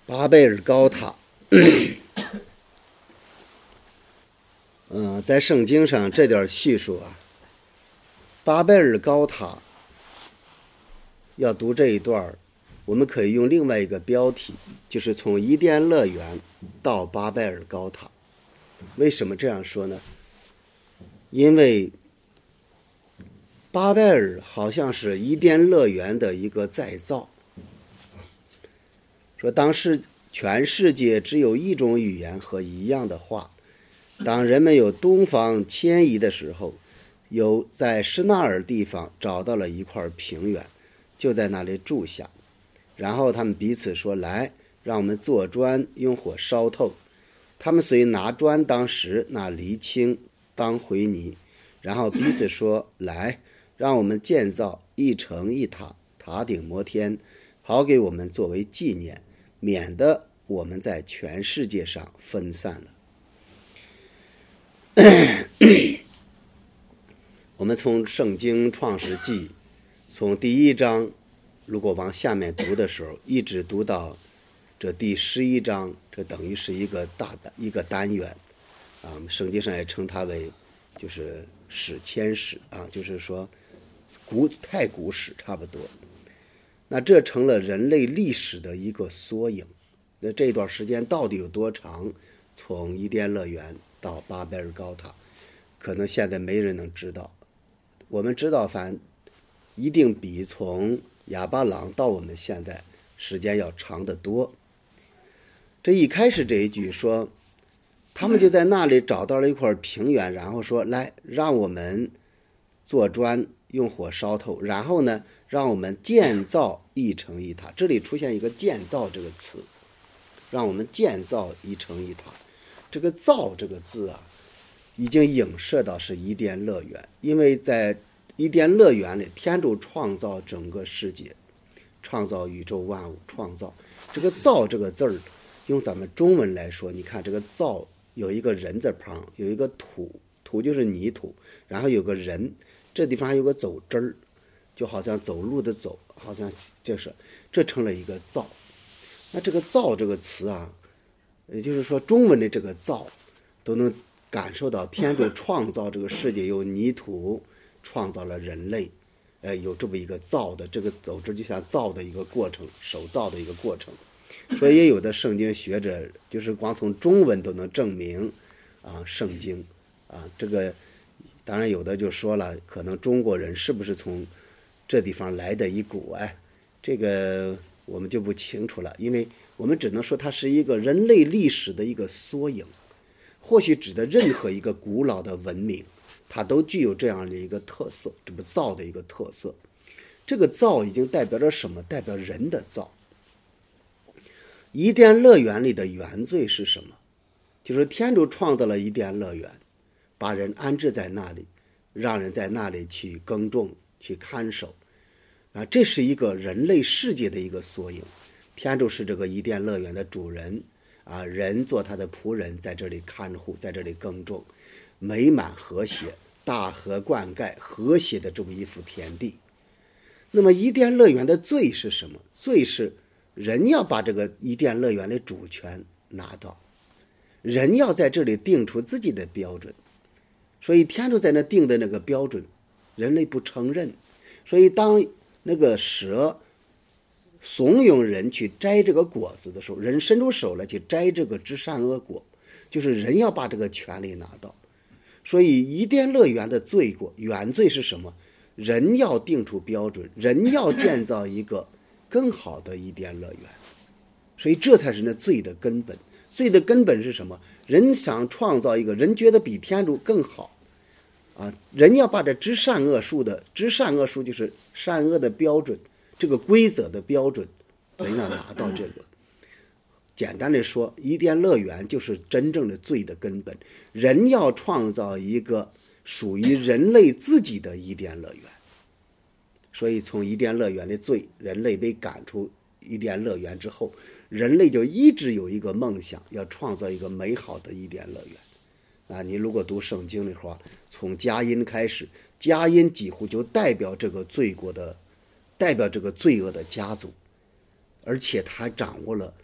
巴贝尔高塔在圣经上这点叙述啊，巴贝尔高塔要读这一段，我们可以用另外一个标题，就是从伊甸乐园到巴贝尔高塔。为什么这样说呢？因为巴贝尔好像是伊甸乐园的一个再造。说当时全世界只有一种语言和一样的话，当人们有东方迁移的时候，有在施纳尔地方找到了一块平原，就在那里住下。然后他们彼此说，来，让我们做砖，用火烧透。他们遂拿砖当石，拿沥青当灰泥，然后彼此说，来，让我们建造一城一塔，塔顶摩天，好给我们作为纪念，免得我们在全世界上分散了。我们从圣经创世纪，从第1章如果往下面读的时候，一直读到这第11章，这等于是一个一个单元啊。圣经上也称它为就是史前史啊，就是说太古史差不多。那这成了人类历史的一个缩影。那这段时间到底有多长？从伊甸乐园到巴贝尔高塔，可能现在没人能知道。我们知道，反一定比从亚巴郎到我们现在时间要长得多。这一开始这一句说，他们就在那里找到了一块平原，然后说，来，让我们做砖，用火烧透，然后呢，让我们建造一城一塔。这里出现一个建造这个词，让我们建造一城一塔。这个造这个字啊，已经影射到是伊甸乐园。因为在伊甸乐园里，天主创造整个世界，创造宇宙万物，创造这个造这个字儿，用咱们中文来说，你看这个造有一个人字旁，有一个土，土就是泥土，然后有个人，这地方还有个走之儿，就好像走路的走，好像这成了一个造。那这个造这个词啊，也就是说中文的这个造都能感受到天主创造这个世界，有泥土创造了人类，有这么一个造的，这个走之就像造的一个过程，手造的一个过程。所以也有的圣经学者就是光从中文都能证明啊，圣经啊，这个当然有的就说了，可能中国人是不是从这地方来的一股，这个我们就不清楚了，因为我们只能说它是一个人类历史的一个缩影。或许指的任何一个古老的文明，它都具有这样的一个特色，这不造的一个特色。这个造已经代表着什么？代表人的造。伊甸乐园里的原罪是什么？就是天主创造了伊甸乐园，把人安置在那里，让人在那里去耕种，去看守啊，这是一个人类世界的一个缩影。天主是这个伊甸乐园的主人啊，人做他的仆人，在这里看护，在这里耕种，美满和谐，大河灌溉，和谐的这么一幅田地。那么伊甸乐园的罪是什么？罪是人要把这个伊甸乐园的主权拿到，人要在这里定出自己的标准。所以天主在那定的那个标准，人类不承认。所以当那个蛇怂恿人去摘这个果子的时候，人伸出手来去摘这个知善恶果，就是人要把这个权利拿到。所以伊甸乐园的罪过原罪是什么？人要定出标准，人要建造一个更好的伊甸乐园。所以这才是那罪的根本。罪的根本是什么？人想创造一个人觉得比天主更好啊，人要把这知善恶树就是善恶的标准，这个规则的标准，人要拿到这个。简单的说，伊甸乐园就是真正的罪的根本。人要创造一个属于人类自己的伊甸乐园。所以从伊甸乐园的罪，人类被赶出伊甸乐园之后，人类就一直有一个梦想，要创造一个美好的伊甸乐园。你如果读圣经的话，从佳音开始，佳音几乎就代表这个罪恶的家族，而且他掌握了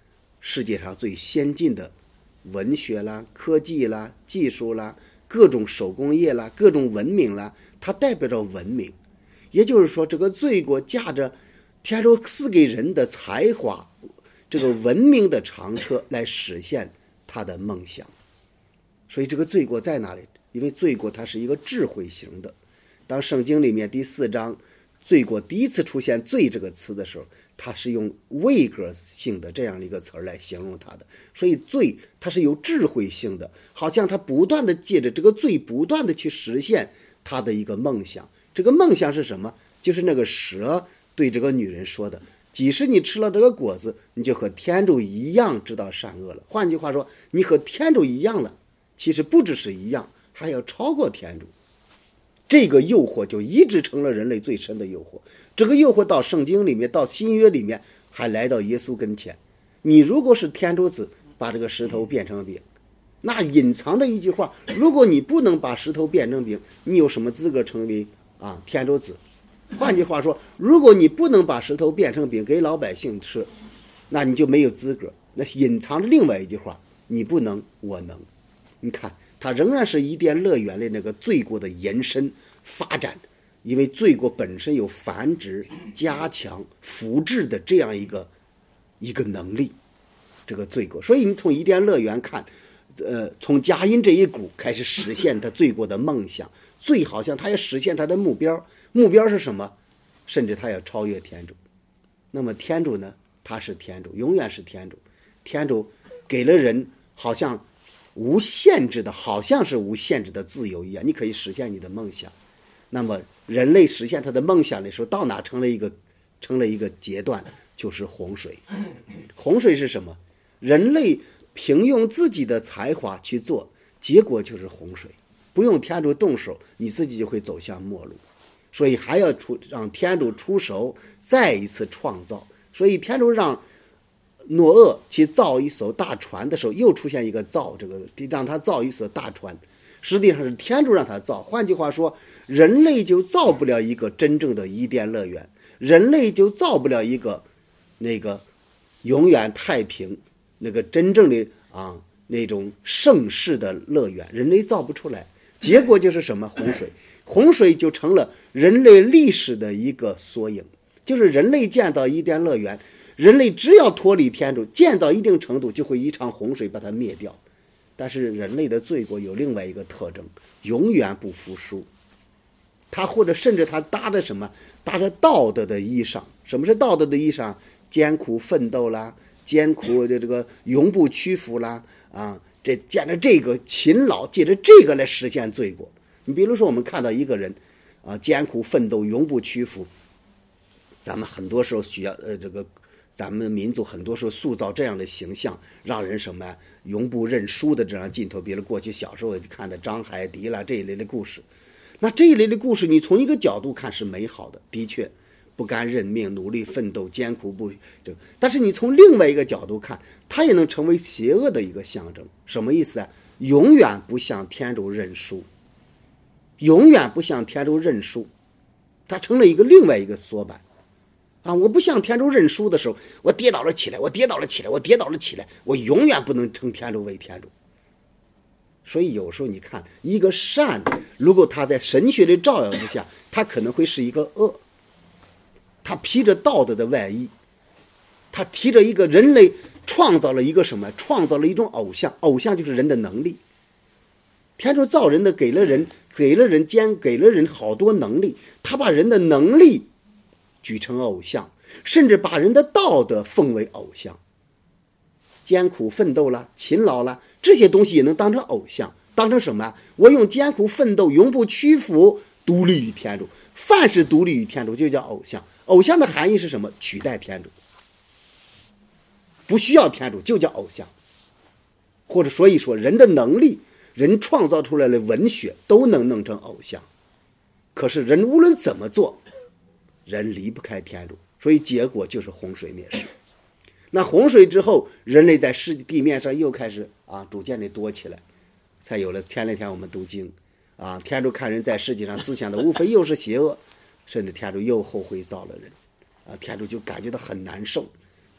世界上最先进的文学啦、科技啦、技术啦、各种手工业啦、各种文明啦，它代表着文明。也就是说，这个罪过驾着天主赐给人的才华，这个文明的长车来实现他的梦想。所以这个罪过在哪里？因为罪过它是一个智慧型的。当圣经里面第4章罪过第一次出现罪这个词的时候，它是用位格性的这样一个词来形容它的。所以罪它是有智慧性的，好像它不断的借着这个罪不断的去实现它的一个梦想。这个梦想是什么？就是那个蛇对这个女人说的，即使你吃了这个果子，你就和天主一样知道善恶了。换句话说，你和天主一样了，其实不只是一样，还要超过天主。这个诱惑就一直成了人类最深的诱惑。这个诱惑到圣经里面，到新约里面，还来到耶稣跟前。你如果是天主子，把这个石头变成饼，那隐藏着一句话：如果你不能把石头变成饼，你有什么资格成为天主子？换句话说，如果你不能把石头变成饼给老百姓吃，那你就没有资格。那隐藏着另外一句话：你不能，我能。你看，它仍然是伊甸乐园的那个罪过的延伸发展，因为罪过本身有繁殖、加强、复制的这样一个能力，这个罪过。所以你从伊甸乐园看，从佳音这一股开始实现他罪过的梦想，罪好像他要实现他的目标，目标是什么？甚至他要超越天主。那么天主呢？他是天主，永远是天主。天主给了人好像无限制的，好像是无限制的自由一样，你可以实现你的梦想。那么人类实现他的梦想的时候，到哪成了一个阶段，就是洪水。洪水是什么？人类凭用自己的才华去做，结果就是洪水。不用天主动手，你自己就会走向末路。所以还要让天主出手，再一次创造。所以天主让诺厄去造一艘大船的时候，又出现一个造，这个让他造一艘大船，实际上是天主让他造。换句话说，人类就造不了一个真正的伊甸乐园，人类就造不了一个那个永远太平、那个真正的那种盛世的乐园，人类造不出来。结果就是什么？洪水。洪水就成了人类历史的一个缩影，就是人类建造伊甸乐园，人类只要脱离天主，建造一定程度，就会一场洪水把它灭掉。但是人类的罪过有另外一个特征，永远不服输。他或者甚至他搭着什么？搭着道德的衣裳。什么是道德的衣裳？艰苦奋斗啦，艰苦的这个永不屈服啦，这借着这个勤劳，借着这个来实现罪过。你比如说，我们看到一个人艰苦奋斗，永不屈服，咱们很多时候需要咱们民族很多时候塑造这样的形象，让人什么永不认输的这样劲头。比如过去小时候看的张海迪啦这一类的故事，那这一类的故事，你从一个角度看是美好的，的确不甘认命，努力奋斗，艰苦不但是你从另外一个角度看，它也能成为邪恶的一个象征。什么意思啊？永远不向天主认输，永远不向天主认输，它成了另外一个缩版我不向天主认输的时候，我跌倒了起来，我跌倒了起来，我跌倒了起来，我永远不能称天主为天主。所以有时候你看，一个善，如果他在神学的照耀之下，他可能会是一个恶。他披着道德的外衣，他提着一个人类创造了一个什么？创造了一种偶像，偶像就是人的能力。天主造人的给了人好多能力，他把人的能力举成偶像，甚至把人的道德奉为偶像。艰苦奋斗啦，勤劳啦，这些东西也能当成偶像，当成什么？我用艰苦奋斗，永不屈服，独立于天主。凡是独立于天主就叫偶像。偶像的含义是什么？取代天主，不需要天主就叫偶像。或者所以说，人的能力，人创造出来的文学都能弄成偶像。可是人无论怎么做，人离不开天主，所以结果就是洪水灭世。那洪水之后，人类在地面上又开始逐渐的多起来，才有了前两天我们读经天主看人在世界上思想的无非又是邪恶，甚至天主又后悔造了人天主就感觉到很难受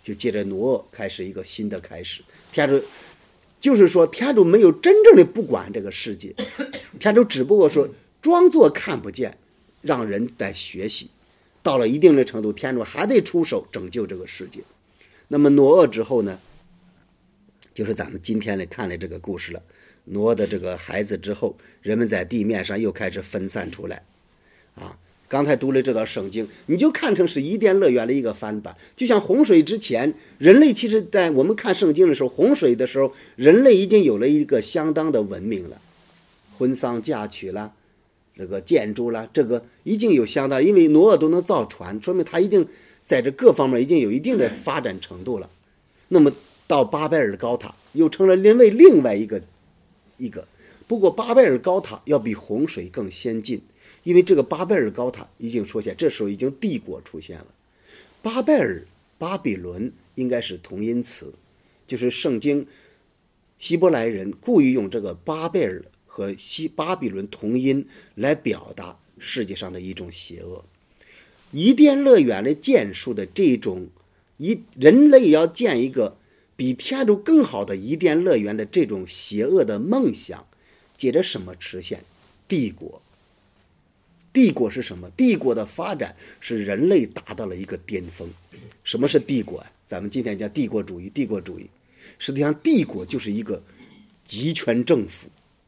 就接着挪厄开始一个新的开始。天主就是说，天主没有真正的不管这个世界，天主只不过说装作看不见，让人在学习。到了一定的程度，天主还得出手拯救这个世界。那么挪厄之后呢，就是咱们今天来看的这个故事了。挪厄的这个孩子之后，人们在地面上又开始分散出来啊。刚才读了这段圣经，你就看成是伊甸乐园的一个翻版。就像洪水之前，人类其实在我们看圣经的时候，洪水的时候，人类已经有了一个相当的文明了，婚丧嫁娶啦，这个建筑啦，这个已经有相当，因为挪厄都能造船，说明他已经在这各方面已经有一定的发展程度了。那么到巴贝尔高塔又成了另外一个，不过巴贝尔高塔要比洪水更先进，因为这个巴贝尔高塔已经出现，这时候已经帝国出现了。巴贝尔、巴比伦应该是同音词，就是圣经希伯来人故意用这个巴贝尔和巴比伦同音来表达世界上的一种邪恶。伊甸乐园的建树的这种人类要建一个比天主更好的伊甸乐园的这种邪恶的梦想，接着什么实现？帝国。帝国是什么？帝国的发展是人类达到了一个巅峰。什么是帝国啊？咱们今天讲帝国主义。实际上帝国就是一个集权政府，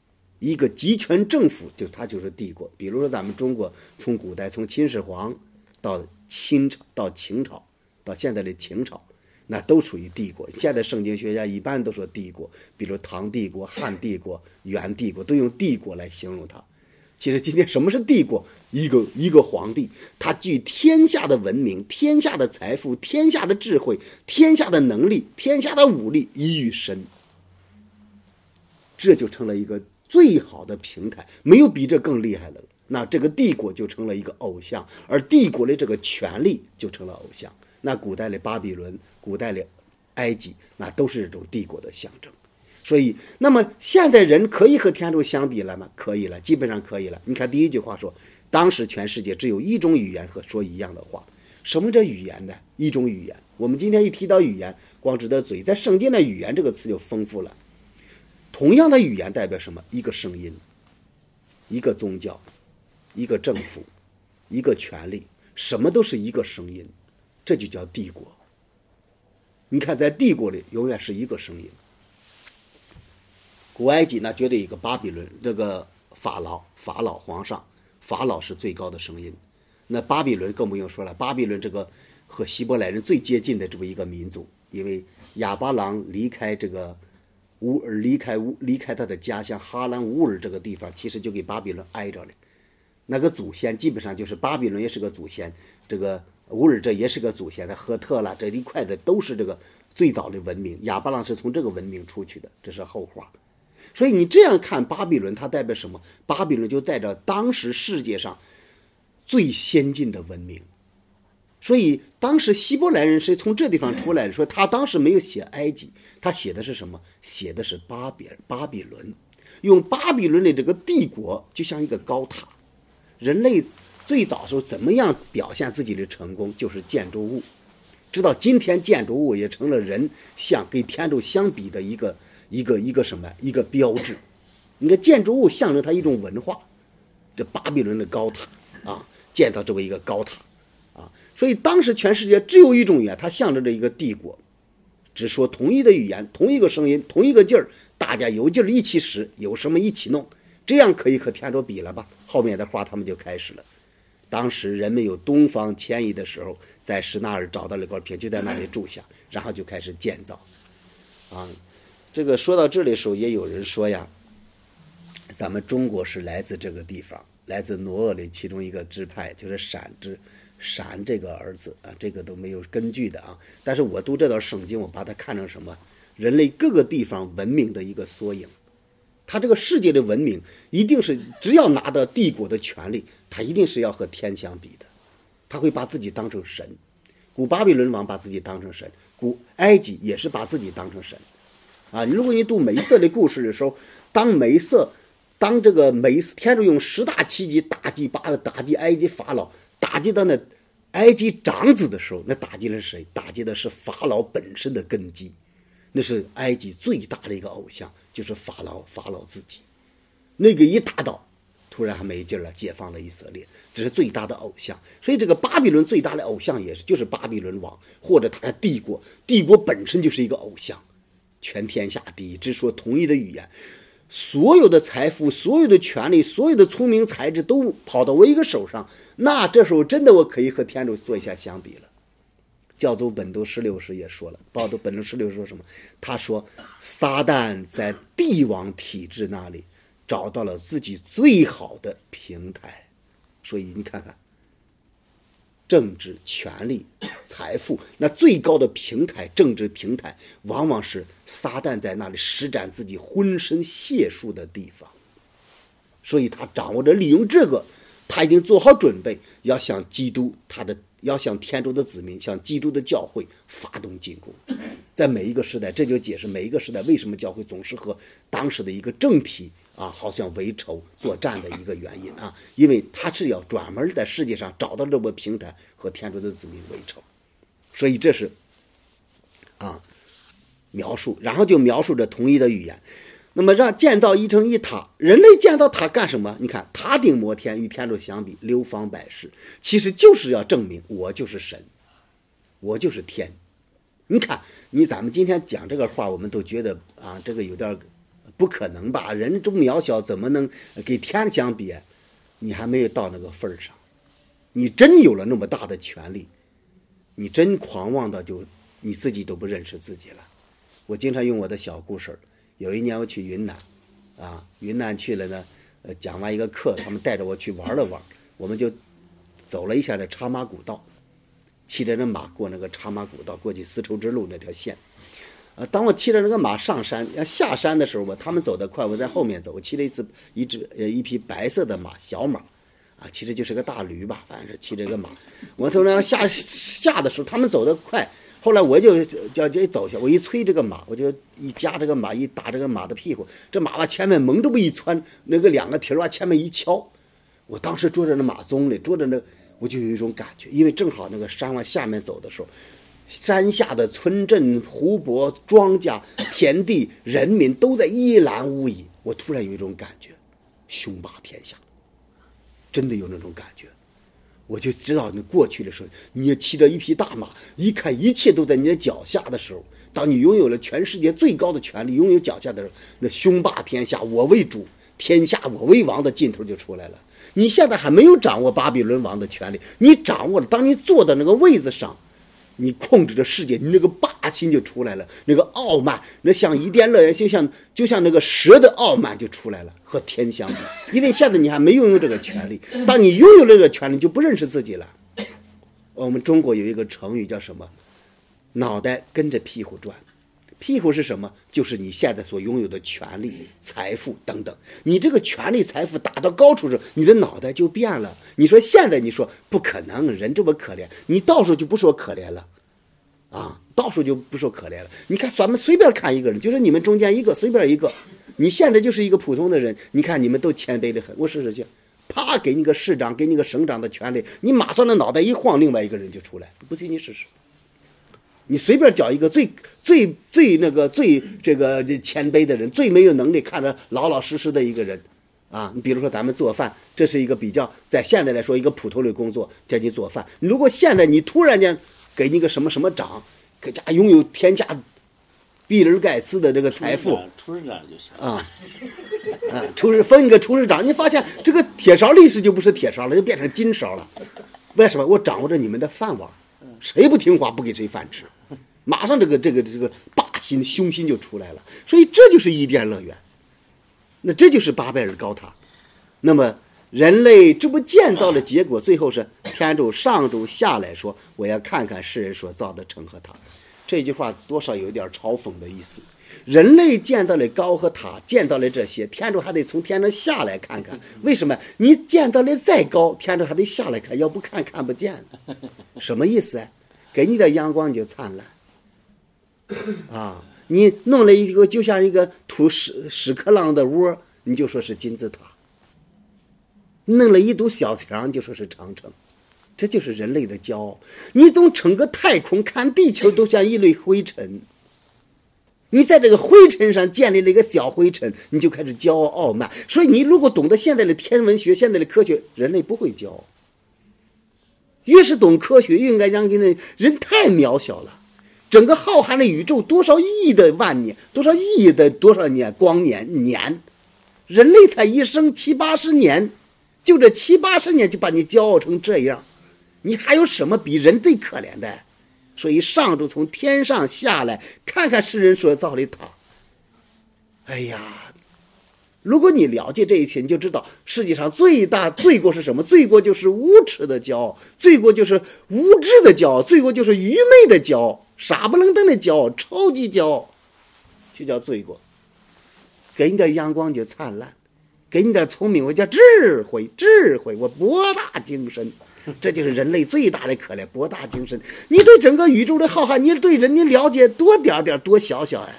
它就是帝国。比如说咱们中国从古代从秦始皇到秦朝到现在的秦朝，那都属于帝国。现在圣经学家一般都说帝国，比如唐帝国、汉帝国、元帝国，都用帝国来形容它。其实今天什么是帝国？一个皇帝，他具天下的文明、天下的财富、天下的智慧、天下的能力、天下的武力于一身，这就成了一个最好的平台，没有比这更厉害的了。那这个帝国就成了一个偶像，而帝国的这个权力就成了偶像。那古代的巴比伦、古代的埃及，那都是这种帝国的象征。所以，那么现在人可以和天主相比了吗？可以了，基本上可以了。你看第一句话说，当时全世界只有一种语言和说一样的话。什么叫语言呢？一种语言。我们今天一提到语言，光知道嘴，在圣经的语言这个词就丰富了。同样的语言代表什么？一个声音，一个宗教，一个政府，一个权力，什么都是一个声音，这就叫帝国。你看，在帝国里永远是一个声音。古埃及那绝对一个巴比伦，这个法老皇上，法老是最高的声音。那巴比伦更不用说了，巴比伦这个和希伯来人最接近的这么一个民族，因为亚巴郎离开这个离开他的家乡哈兰乌尔这个地方，其实就给巴比伦挨着了。那个祖先基本上就是巴比伦也是个祖先，这个乌尔这也是个祖先的，赫特啦这一块的都是这个最早的文明。亚巴郎是从这个文明出去的，这是后话。所以你这样看巴比伦，它代表什么？巴比伦就代表当时世界上最先进的文明。所以当时希伯来人是从这地方出来的，说他当时没有写埃及，他写的是什么？写的是巴比伦，用巴比伦的这个帝国就像一个高塔。人类最早时候怎么样表现自己的成功，就是建筑物。直到今天，建筑物也成了人跟天主相比的一个什么？一个标志。你看建筑物象征它一种文化，这巴比伦的高塔啊，建造这么一个高塔啊，所以当时全世界只有一种语言，它象征着一个帝国，只说同一的语言，同一个声音，同一个劲儿，大家有劲儿一起使，有什么一起弄，这样可以和天主比了吧？后面的话他们就开始了。当时人们有东方迁移的时候，在什纳尔找到了一块平，就在那里住下，然后就开始建造啊。这个说到这里的时候，也有人说呀，咱们中国是来自这个地方，来自挪厄的其中一个支派，就是闪这个儿子啊，这个都没有根据的啊。但是我读这段圣经，我把它看成什么？人类各个地方文明的一个缩影。他这个世界的文明一定是只要拿到帝国的权力，他一定是要和天相比的，他会把自己当成神。古巴比伦王把自己当成神，古埃及也是把自己当成神啊。如果你读梅瑟的故事的时候，当这个天主用10大奇迹打击埃及法老，打击到那埃及长子的时候，那打击的是谁？打击的是法老本身的根基，那是埃及最大的一个偶像，就是法老自己。那个一打倒，突然还没劲了，解放了以色列，这是最大的偶像。所以这个巴比伦最大的偶像就是巴比伦王，或者他的帝国，帝国本身就是一个偶像，全天下第一，只说同一的语言，所有的财富，所有的权利，所有的聪明才智都跑到我一个手上，那这时候真的我可以和天主做一下相比了。教宗本笃16世也说了，本笃16世说什么？他说撒旦在帝王体制那里找到了自己最好的平台。所以你看看，政治、权力、财富，那最高的平台，政治平台，往往是撒旦在那里施展自己浑身解数的地方。所以他掌握着利用这个，他已经做好准备，要向基督，要向天主的子民，向基督的教会发动进攻。在每一个时代，这就解释每一个时代为什么教会总是和当时的一个政体好像为仇作战的一个原因因为他是要专门在世界上找到这个平台和天主的子民为仇。所以这是描述，然后就描述着同一的语言。那么让建造一城一塔，人类建造塔干什么？你看塔顶摩天，与天主相比，流芳百世，其实就是要证明我就是神，我就是天。你看咱们今天讲这个话，我们都觉得这个有点不可能吧，人这么渺小，怎么能给天相比？你还没有到那个份上，你真有了那么大的权利，你真狂妄到就你自己都不认识自己了。我经常用我的小故事，有一年我去云南云南去了呢，讲完一个课，他们带着我去玩了玩，我们就走了一下这茶马古道，骑着那马过那个茶马古道，过去丝绸之路那条线。当我骑着那个马上山下山的时候吧，他们走得快，我在后面走。我骑了一匹白色的马，小马其实就是个大驴吧，反正是骑着个马。我从那下的时候，他们走得快，后来我就走下，我一催这个马，我就一夹这个马，一打这个马的屁股，这马把前面蒙这么一窜，那个两个蹄把前面一敲，我当时坐着那马鬃里，坐着那我就有一种感觉，因为正好那个山往下面走的时候，山下的村镇、湖泊、庄稼、田地、人民都在一览无遗，我突然有一种感觉，雄霸天下，真的有那种感觉。我就知道你过去的时候，你也骑着一匹大马，一看一切都在你的脚下的时候，当你拥有了全世界最高的权利，拥有脚下的时候，那雄霸天下，我为主，天下我为王的劲头就出来了。你现在还没有掌握巴比伦王的权利，你掌握了，当你坐到那个位子上，你控制着世界，你那个霸气就出来了，那个傲慢，那像伊甸乐园，就像那个蛇的傲慢就出来了，和天相比。因为现在你还没拥有这个权利，当你拥有这个权利，就不认识自己了。我们中国有一个成语叫什么？脑袋跟着屁股转。屁股是什么？就是你现在所拥有的权利、财富等等。你这个权利、财富达到高处时，你的脑袋就变了。你说现在你说不可能，人这么可怜，你到时候就不说可怜了，到时候就不说可怜了。你看咱们随便看一个人，就是你们中间一个，随便一个，你现在就是一个普通的人，你看你们都谦卑的很。我试试去，啪给你个市长，给你个省长的权利，你马上的脑袋一晃，另外一个人就出来。不信你试试。你随便找一个最这个谦卑的人，最没有能力，看着老老实实的一个人你比如说咱们做饭，这是一个比较在现在来说一个普通的工作，叫你做饭。如果现在你突然间给你个什么什么长，给家拥有天下比尔盖茨的这个财富， 厨师长就行分一个厨师长，你发现这个铁勺历史就不是铁勺了，就变成金勺了。为什么？我掌握着你们的饭碗，谁不听话不给谁饭吃，马上这个霸心雄心就出来了。所以这就是伊甸乐园，那这就是巴贝尔高塔。那么人类这不建造的结果，最后是天主上主下来说，我要看看世人所造的城和塔。这句话多少有点嘲讽的意思。人类建造了高和塔，建造了这些，天主还得从天上下来看看。为什么？你建造的再高，天主还得下来看，要不看看不见。什么意思啊？给你的阳光就灿烂你弄了一个就像一个土屎壳郎的窝，你就说是金字塔；弄了一堵小墙，就说是长城。 这就是人类的骄傲。你从整个太空看地球都像一粒灰尘，你在这个灰尘上建立了一个小灰尘，你就开始骄傲傲慢。所以你如果懂得现在的天文学，现在的科学，人类不会骄傲。越是懂科学，越应该让人太渺小了。整个浩瀚的宇宙，多少亿的万年，多少亿的多少年光年，人类才一生70-80年，就这70-80年就把你骄傲成这样，你还有什么比人最可怜的？所以上主从天上下来，看看世人所造的他。哎呀，如果你了解这一切，你就知道世界上最大罪过是什么？罪过就是无耻的骄傲，罪过就是无知的骄傲，罪过就是愚昧的骄傲，傻不愣登的骄傲，超级骄傲，就叫罪过。给你点阳光就灿烂，给你点聪明我叫智慧，我博大精深。这就是人类最大的可怜，博大精深。你对整个宇宙的浩瀚，你对人的了解多点点，多小小呀。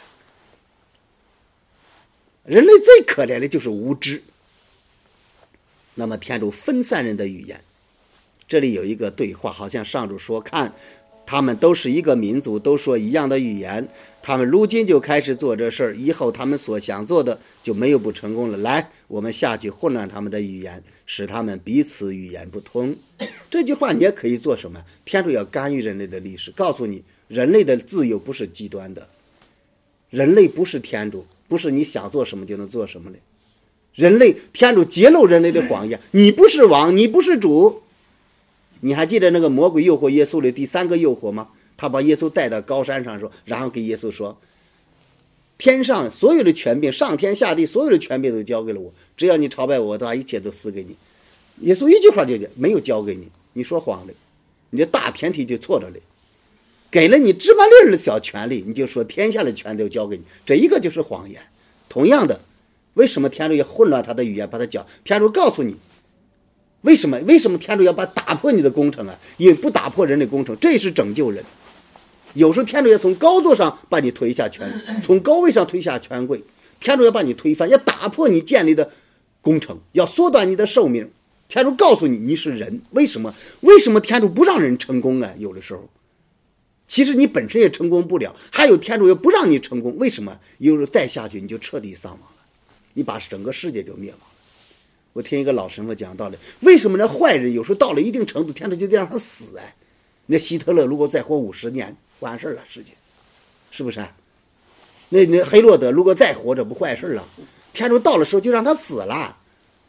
人类最可怜的就是无知。那么天主分散人的语言，这里有一个对话，好像上主说，看他们都是一个民族，都说一样的语言，他们如今就开始做这事儿，以后他们所想做的就没有不成功了。来，我们下去混乱他们的语言，使他们彼此语言不通。这句话你也可以做什么？天主要干预人类的历史，告诉你人类的自由不是极端的，人类不是天主，不是你想做什么就能做什么的。人类，天主揭露人类的谎言，你不是王，你不是主。你还记得那个魔鬼诱惑耶稣的第3个诱惑吗？他把耶稣带到高山上说，然后给耶稣说，天上所有的权柄，上天下地所有的权柄都交给了我，只要你朝拜我，我把一切都赐给你。耶稣一句话就讲，没有交给你，你说谎了，你的大前提就错着了。给了你芝麻粒的小权利，你就说天下的权利都交给你，这一个就是谎言。同样的，为什么天主要混乱他的语言，把他讲？天主告诉你，为什么天主要打破你的工程啊？因为不打破人类工程，这是拯救人。有时候天主要从高座上把你推下从高位上推下权贵，天主要把你推翻，要打破你建立的工程，要缩短你的寿命。天主告诉你，你是人，为什么天主不让人成功啊？有的时候其实你本身也成功不了，还有天主也不让你成功，为什么？有时候再下去你就彻底丧亡了，你把整个世界就灭亡了。我听一个老神父讲道理，为什么那坏人有时候到了一定程度，天主就得让他死哎？那希特勒如果再活50年，完事了，世界是不是啊？那黑洛德如果再活着，不坏事了？天主到了时候就让他死了，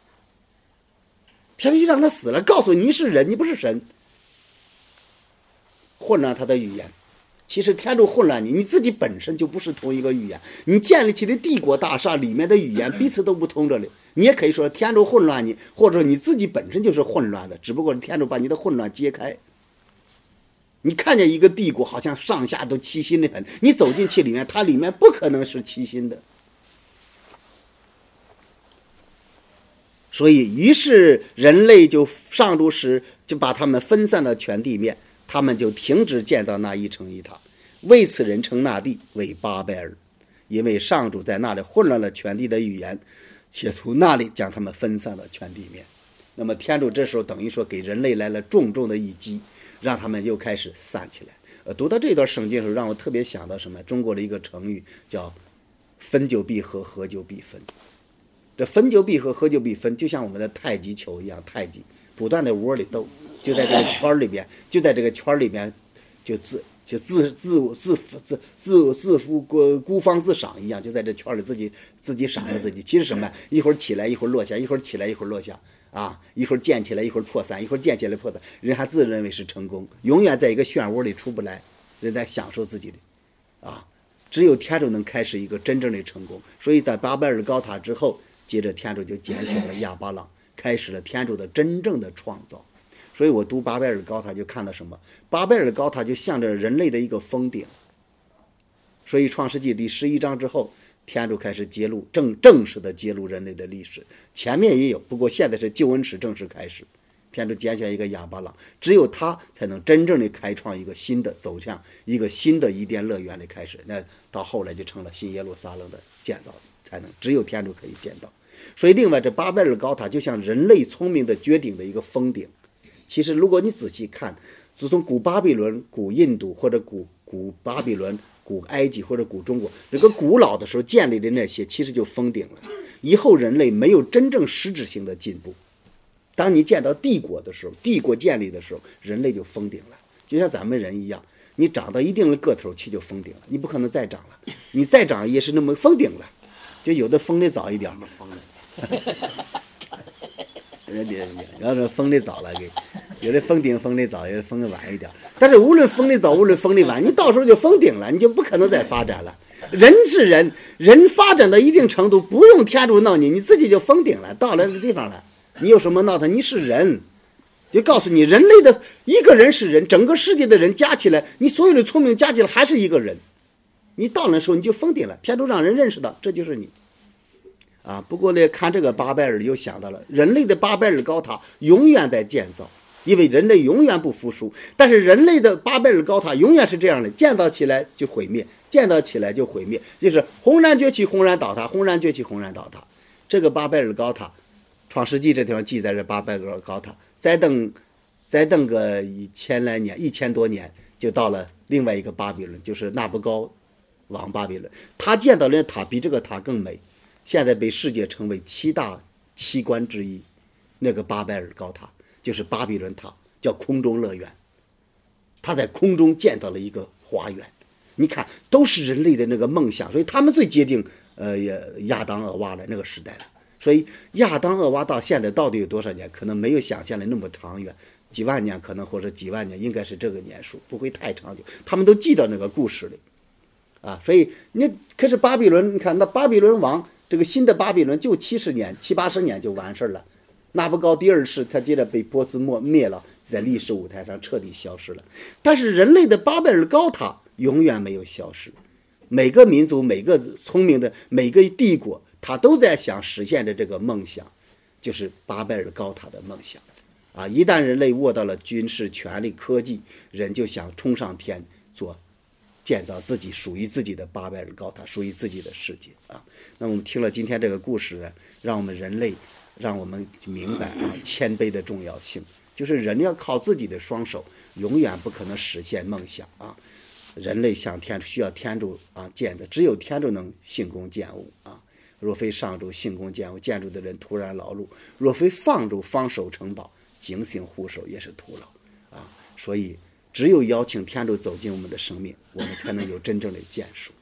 天主就让他死了，告诉你是人，你不是神。混乱他的语言，其实天主混乱你自己本身就不是同一个语言。你建立起的帝国大厦里面的语言彼此都不通着了，你也可以说天主混乱你，或者你自己本身就是混乱的，只不过天主把你的混乱揭开。你看见一个帝国好像上下都齐心的很，你走进去里面，它里面不可能是齐心的。所以于是人类就上主时就把他们分散到全地面，他们就停止建造那一城一塔，为此人称那地为巴贝尔，因为上主在那里混乱了全地的语言，且从那里将他们分散到全地面。那么天主这时候等于说给人类来了重重的一击，让他们又开始散起来。读到这段圣经的时候，让我特别想到什么？中国的一个成语叫分久必合，合久必分。这分久必合，合久必分，就像我们的太极球一样，太极不断的窝里斗，就在这个圈里边，就自负孤芳自赏一样，就在这圈里自己赏着自己。其实什么？一会儿起来，一会儿落下，一会儿起来，一会儿落下啊！一会儿建起来，一会儿破散，一会儿建起来破散，人还自认为是成功，永远在一个漩涡里出不来，人在享受自己的啊！只有天主能开始一个真正的成功。所以在巴贝尔高塔之后，接着天主就拣选了亚巴郎，开始了天主的真正的创造。所以我读巴贝尔高塔就看到什么？巴贝尔高塔就象征人类的一个峰顶。所以创世纪第11章之后，天主开始揭露，正式的揭露人类的历史。前面也有，不过现在是救恩史正式开始。天主拣选一个亚巴郎，只有他才能真正的开创一个新的走向，一个新的伊甸乐园的开始。那到后来就成了新耶路撒冷的建造，才能只有天主可以建造。所以另外这巴贝尔高塔就像人类聪明的绝顶的一个峰顶， 其实如果你仔细看，自从古巴比伦、古印度或者古巴比伦、古埃及或者古中国，这个古老的时候建立的那些，其实就封顶了。以后人类没有真正实质性的进步。当你见到帝国的时候，帝国建立的时候，人类就封顶了，就像咱们人一样，你长到一定的个头去就封顶了，你不可能再长了，你再长也是那么封顶了，就有的封的早一点，要是封的早了，有的封顶封的早，有的封的晚一点。但是无论封的早，无论封的晚，你到时候就封顶了，你就不可能再发展了。人是人，人发展到一定程度，不用天主闹你，你自己就封顶了，到了这地方了。你有什么闹腾？你是人，就告诉你，人类的一个人是人，整个世界的人加起来，你所有的聪明加起来还是一个人。你到那时候你就封顶了，天主让人认识到这就是你。啊，不过呢，看这个巴贝尔又想到了，人类的巴贝尔高塔永远在建造，因为人类永远不服输。但是人类的巴贝尔高塔永远是这样的，建造起来就毁灭，建造起来就毁灭，就是轰然崛起，轰然倒塌，轰然崛起，轰然倒塌。这个巴贝尔高塔，创世纪这地方记载着巴贝尔高塔，再等个1000多年，就到了另外一个巴比伦，就是纳布高王巴比伦。他建造的塔比这个塔更美。现在被世界称为7大奇观之一，那个巴贝尔高塔就是巴比伦塔，叫空中乐园。他在空中建造了一个花园，你看都是人类的那个梦想，所以他们最接近亚当厄娃的那个时代了。所以亚当厄娃到现在到底有多少年？可能没有想象的那么长远，几万年可能或者几万年，应该是这个年数，不会太长久。他们都记到那个故事里啊，所以可是巴比伦，你看那巴比伦王。这个新的巴比伦就70年、70-80年就完事了。纳布高第二世他接着被波斯灭了，在历史舞台上彻底消失了。但是人类的巴贝尔高塔永远没有消失。每个民族、每个聪明的每个帝国，他都在想实现着这个梦想，就是巴贝尔高塔的梦想。啊，一旦人类握到了军事权力、科技，人就想冲上天建造自己属于自己的巴贝尔高塔，属于自己的世界啊。那我们听了今天这个故事呢，让我们明白啊谦卑的重要性，就是人要靠自己的双手，永远不可能实现梦想啊。人类向天需要天主啊建造，只有天主能兴工建物啊。若非上主兴工建物，建筑的人突然劳碌；若非放主方守城堡，警醒护守也是徒劳啊。所以只有邀请天主走进我们的生命，我们才能有真正的建树。